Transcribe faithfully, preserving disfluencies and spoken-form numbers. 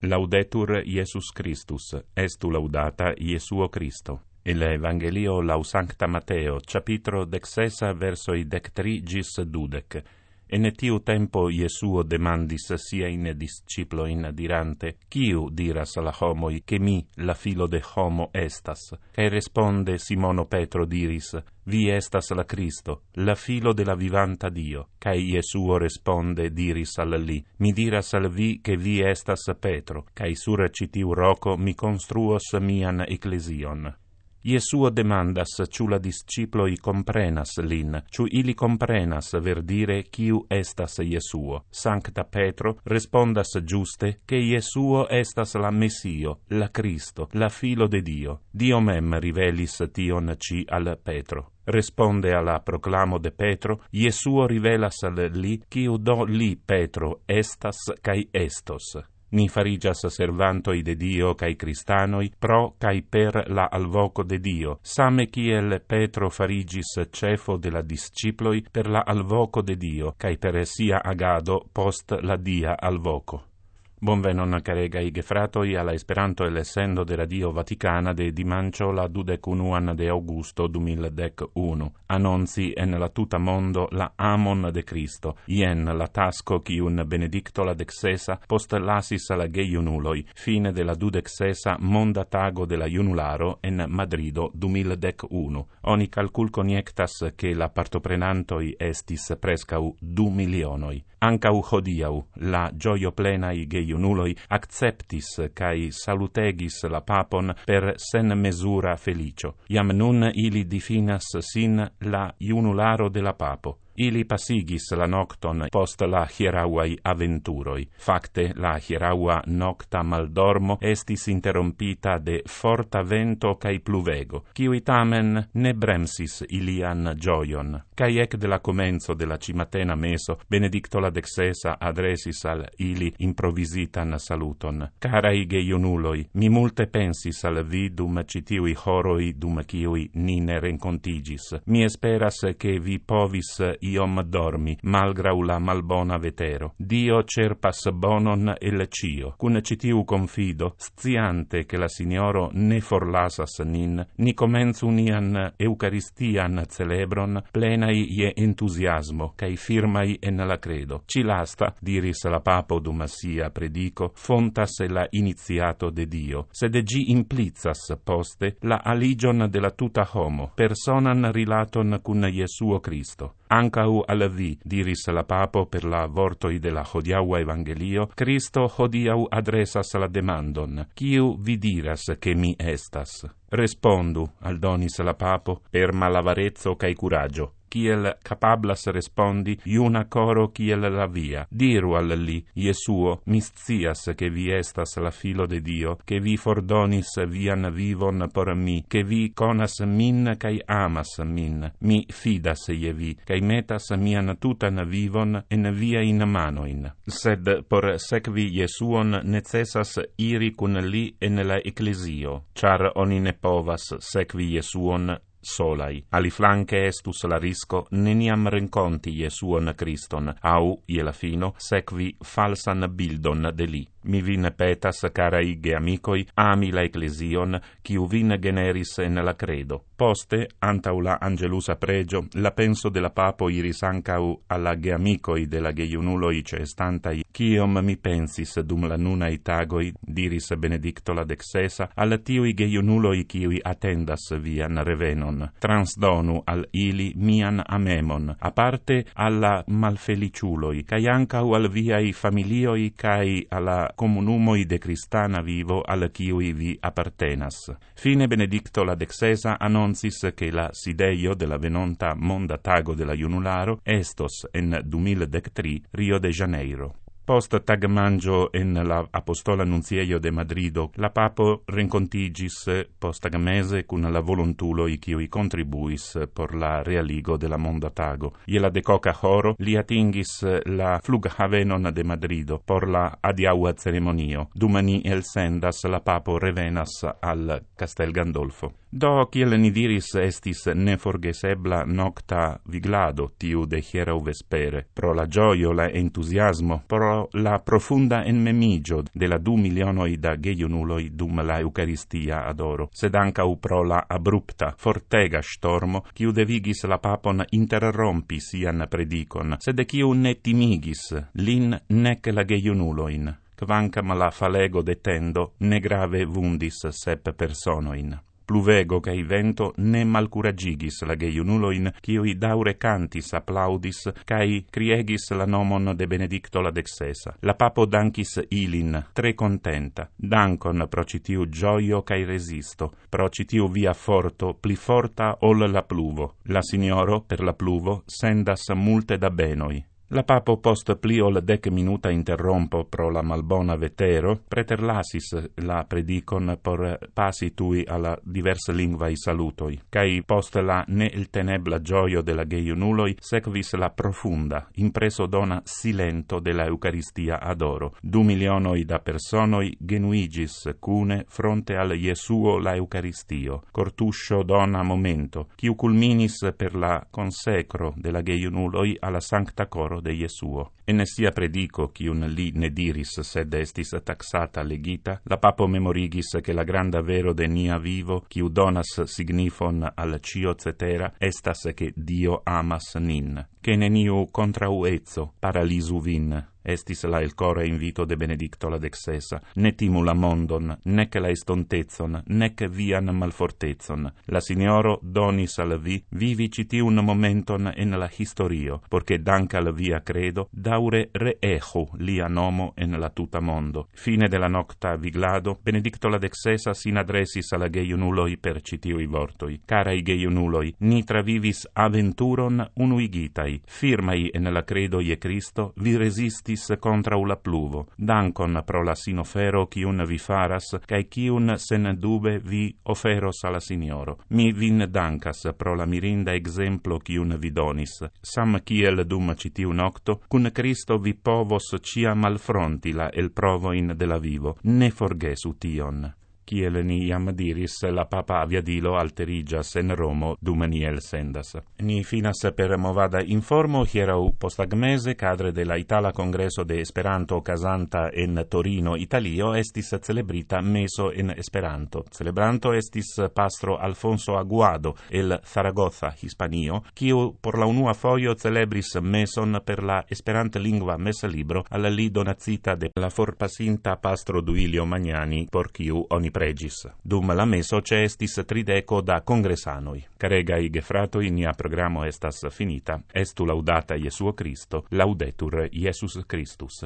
Laudetur Iesus Christus, estu laudata Iesuo Christo. Il Evangelio lau Sancta Mateo, capitro dexesa versoi dectri gis dudec. En tiu tempo Iesuo demandis sia in disciploin dirante, Ciu diras la homoi che mi, la filo de homo, estas? Cae responde Simono Petro diris, Vi estas la Cristo, la filo de la vivanta Dio. Cae Iesuo responde diris al li, Mi diras al vi che vi estas Petro, cae sur citiu roco mi construos mian ecclesion. Iesuo demandas ciu la disciploi comprenas lin, ciu ili comprenas verdire ciu estas Iesuo. Sancta Petro respondas giuste che Iesuo estas la Messio, la Cristo, la filo de Dio. Dio mem rivelis tion ci al Petro. Responde alla proclamo de Petro, Iesuo rivelas al li ciu do li Petro estas cae estos. Ni farigias servantoi de Dio cae Cristanoi pro cae per la alvoco de Dio, same kiel Petro farigis cefo de la disciploi per la alvoco de Dio, cae per sia agado post la dia alvoco. Bonvenon caregai gefratoi alla Esperanto elessendo de Radio Vaticana de dimancio la dudecunuan de Augusto du mil dec unu. Annonzi en la tuta mondo la amon de Cristo, ien la tasco cium Benedicto la dexesa post lasis la geiunuloi, fine de la dudexesa monda tago de la iunularo en Madrido du mil dec unu. Oni calcul coniectas che la partoprenantoi estis prescau du milionoi. Ancau hodiau, la gioio plenai geiunuloi acceptis cae salutegis la papon per sen mesura felicio. Iam nun ili difinas sin la iunularo de la papo. Ili passigis la nocton post la hierauai aventuroi. Facte, la hieraua nocta maldormo estis interrompita de forta vento cae pluvego, ciui tamen ne bremsis ilian gioion. Cae ec de la comenzo de la cimatena meso, Benedicto la dexesa adresis al ili improvisitan saluton. Carai geiunuloi, mi multe pensis al vi dum citiui horoi dum ciui ni ne rencontigis. Mi esperas che vi povis iom dormi, malgrau la malbona vetero. Dio cerpas bonon el cio. Cun citiu confido, sciante che la Signoro ne forlasas nin, ni comenzu nian Eucaristian celebron, plenai je entusiasmo, cae firmai en la credo. Ci lasta, diris la papo dum sia predico, fontas la iniziato de Dio, sed gi implicas poste la aligion de la tuta homo, personan rilaton cun Iesuo Cristo. Ancau al vi, diris la papo per la vortoi de la hodiaua Evangelio, Cristo hodiau adresas la demandon, Ciu vi diras che mi estas? Respondu, aldonis la papo, per malavarezzo cae curaggio. Ciel capablas respondi, iuna coro ciel la via. Diru al li, Iesuo, mi scias che vi estas la filo de Dio, che vi fordonis vian vivon por mi, che vi conas min cae amas min. Mi fidas je vi, cae metas mian tutan vivon en via in manoin. Sed por sekvi Iesuon necessas iri cun li en la ecclesio, char oni ne povas sekvi Iesuon solai. Aliflanque estus la risco neniam renconti Iesuon Christon, au, ie la fino, sequi falsan bildon de li. Mi vin petas, carai geamicoi, ami la ecclesion, ciu vin generis en la credo. Poste, antau la angelusa pregio, la penso de la papo iris ancau alla geamicoi de la geiunuloi cestantai, cium mi pensis dum la nunai tagoi, diris Benedicto la dexesa, al tiui geiunuloi ciui attendas vian revenon. Transdonu al ili mian amemon, aparte alla malfeliciuloi, cae ancau al viai familioi, cae alla comunumoi de Cristana vivo al ciui vi appartenas. Fine Benedicto la dexesa annoncis che la sideio de la venonta monda tago de la iunularo estos en du mil dec tri Rio de Janeiro. Post tagmangio en la Apostola Nunzieio de Madrido, la papo rencontigis post tagmese cun la volontuloi ciui contribuis por la realigo de la monda tago. Je la decoca horo li atingis la flughavenon de Madrido por la adiaua ceremonio. Dumani elsendas la papo revenas al Castel Gandolfo. Do, kiel ni diris, estis neforgesebla nocta viglado tiu de hieraŭ vespere, pro la gioio, la entusiasmo, pro la profunda enmemigio de la du milionoi da gejunuloi dum la Eucaristia adoro, sed ankaŭ pro la abrupta, fortega stormo, kiu devigis la papon interrompi sian predikon, sed kiu ne timigis lin nec la gejunuloin, kvankam la falego de tendo ne grave vundis sep personoin. Pluvego cae vento ne malcuragigis la geiunuloin, kiui daure cantis, applaudis, cae criegis la nomon de Benedicto la dexesa. La papo dankis ilin, tre contenta, dankon pro citiu gioio cae resisto, pro citiu via forto, pli forta ol la pluvo. La signoro, per la pluvo, sendas multe da benoi. La papo post pli ol dec minuta interrompo pro la malbona vetero, preterlasis la predicon por passi tui alla diverse lingvai salutoi, cae post la ne il tenebla gioio de la geiunuloi sequis la profunda, impreso dona silento de la Eucaristia adoro. Du milionoi da personoi genuigis cune fronte al Jesuo la Eucaristio, cortuscio dona momento, quiu culminis per la consecro de la geiunuloi alla Sancta Coro de Jesuo. En sia predico, quiun li ne diris, sed estis taxata legita, la papo memorigis che la granda vero de nia vivo, quiu donas signifon al cio cetera, estas che Dio amas nin, che neniu contrauezzo paralisu vin. Estis la il core invito de Benedicto la dexesa, ne timu la mondon, nec la estontezon, nec vian malfortezon. La Signoro donis al vi vivi citiun momenton en la historio, porche dank al via credo, daure reechu lia nomo en la tuta mondo. Fine de la nocta viglado, Benedicto la dexesa sin adressis alla geiunuloi per citiui vortoi. Carai geiunuloi, ni travivis aventuron unuigitai, firmai en la credo ie Cristo, vi resisti contra la pluvo. Dankon pro la sinofero quiun vi faras, cae quiun sen dube vi oferos alla Signoro. Mi vin dankas pro la mirinda exemplo quiun vi donis. Sam kiel dum citiu nocto, cun Cristo vi povos cia malfronti la el provoin de la vivo. Ne forgesu tion. Kiel ni iam diris, la papa aviadilo alterigas en Romo dum ni elsendas. Ni finas per movada informo hierau postagmese cadre de la Itala Congreso de Esperanto casanta en Torino, Italio, estis celebrita meso en Esperanto. Celebranto estis pastro Alfonso Aguado el Zaragoza, Hispanio, quiu por la unua foio celebris meson per la esperanta lingua mesalibro al li donacita de la forpasinta pastro Duilio Magnani, por quiu oni pregis. Dum la meso estis trideco da congresanoi. Caregai gefratoi, nia programo estas finita. Estu laudata Jesuo Cristo, laudetur Iesus Christus.